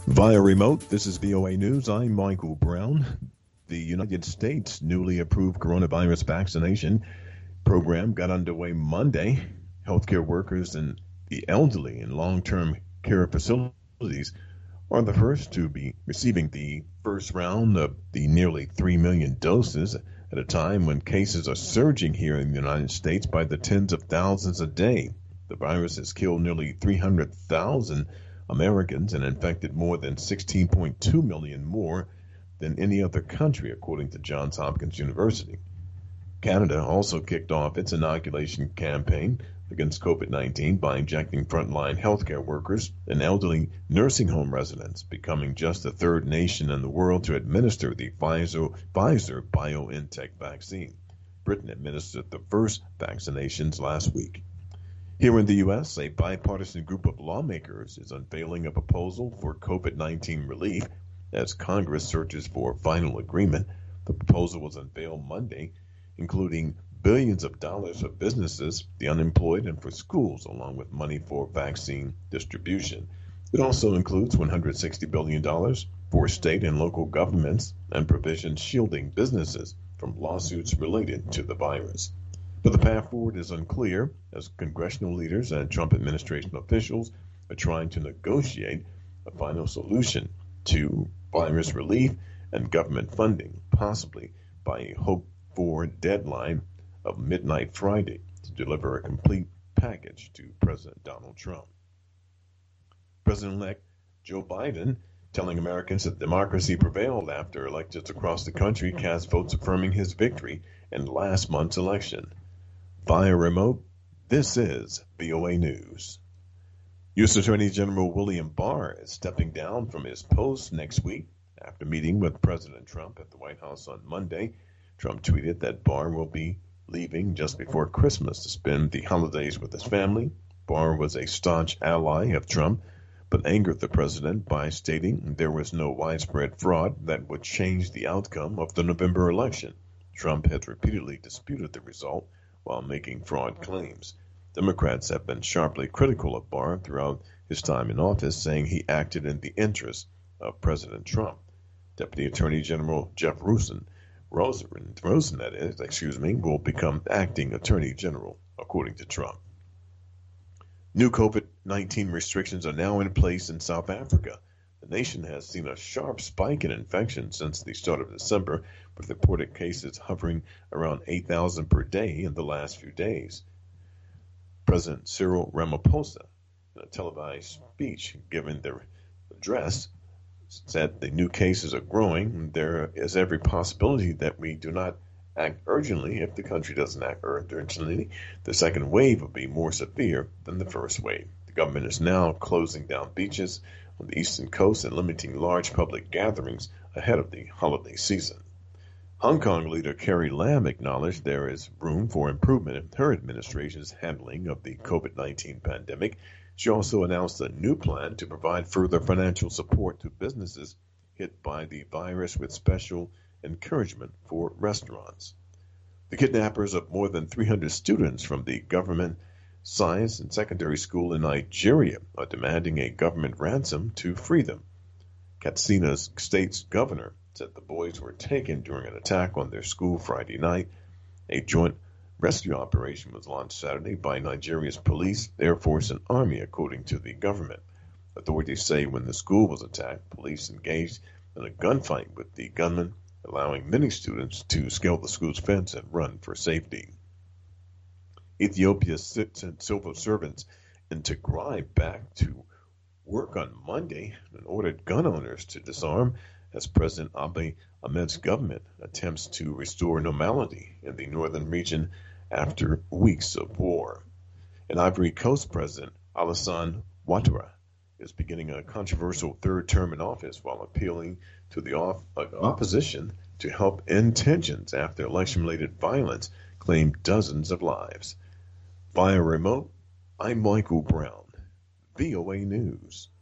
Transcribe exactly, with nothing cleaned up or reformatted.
Via remote, this is V O A News. I'm Michael Brown. The United States newly approved coronavirus vaccination program got underway Monday. Healthcare workers and the elderly in long-term care facilities are the first to be receiving the first round of the nearly three million doses at a time when cases are surging here in the United States by the tens of thousands a day. The virus has killed nearly three hundred thousand Americans and infected more than sixteen point two million more than any other country, according to Johns Hopkins University. Canada also kicked off its inoculation campaign against COVID nineteen by injecting frontline healthcare workers and elderly nursing home residents, becoming just the third nation in the world to administer the Pfizer, Pfizer BioNTech vaccine. Britain administered the first vaccinations last week. Here in the U S, a bipartisan group of lawmakers is unveiling a proposal for COVID nineteen relief as Congress searches for final agreement. The proposal was unveiled Monday, including billions of dollars for businesses, the unemployed, and for schools, along with money for vaccine distribution. It also includes one hundred sixty billion dollars for state and local governments and provisions shielding businesses from lawsuits related to the virus. But the path forward is unclear as congressional leaders and Trump administration officials are trying to negotiate a final solution to virus relief and government funding, possibly by a hoped-for deadline of midnight Friday to deliver a complete package to President Donald Trump. President-elect Joe Biden telling Americans that democracy prevailed after electors across the country cast votes affirming his victory in last month's election. Via remote, this is V O A News. U S Attorney General William Barr is stepping down from his post next week after meeting with President Trump at the White House on Monday. Trump tweeted that Barr will be leaving just before Christmas to spend the holidays with his family. Barr was a staunch ally of Trump, but angered the president by stating there was no widespread fraud that would change the outcome of the November election. Trump has repeatedly disputed the result while making fraud claims. Democrats have been sharply critical of Barr throughout his time in office, saying he acted in the interest of President Trump. Deputy Attorney General Jeff Rosen, Rosen, Rosen that is, excuse me, will become acting Attorney General, according to Trump. New COVID nineteen restrictions are now in place in South Africa. The nation has seen a sharp spike in infections since the start of December, with reported cases hovering around eight thousand per day in the last few days. President Cyril Ramaphosa, in a televised speech given their address, said the new cases are growing. There is every possibility that we do not act urgently. If the country doesn't act urgently, the second wave will be more severe than the first wave. The government is now closing down beaches on the eastern coast and limiting large public gatherings ahead of the holiday season. Hong Kong leader Carrie Lam acknowledged there is room for improvement in her administration's handling of the COVID nineteen pandemic. She also announced a new plan to provide further financial support to businesses hit by the virus with special encouragement for restaurants. The kidnappers of more than three hundred students from the government science and secondary school in Nigeria are demanding a government ransom to free them. Katsina's state's governor said the boys were taken during an attack on their school Friday night. A joint rescue operation was launched Saturday by Nigeria's police, Air Force, and Army, according to the government. Authorities say when the school was attacked, police engaged in a gunfight with the gunmen, allowing many students to scale the school's fence and run for safety. Ethiopia sent civil servants in Tigray back to work on Monday and ordered gun owners to disarm as President Abiy Ahmed's government attempts to restore normality in the northern region after weeks of war. And Ivory Coast President Alassane Ouattara is beginning a controversial third term in office while appealing to the off- uh, opposition to help end tensions after election-related violence claimed dozens of lives. Via remote, I'm Michael Brown, V O A News.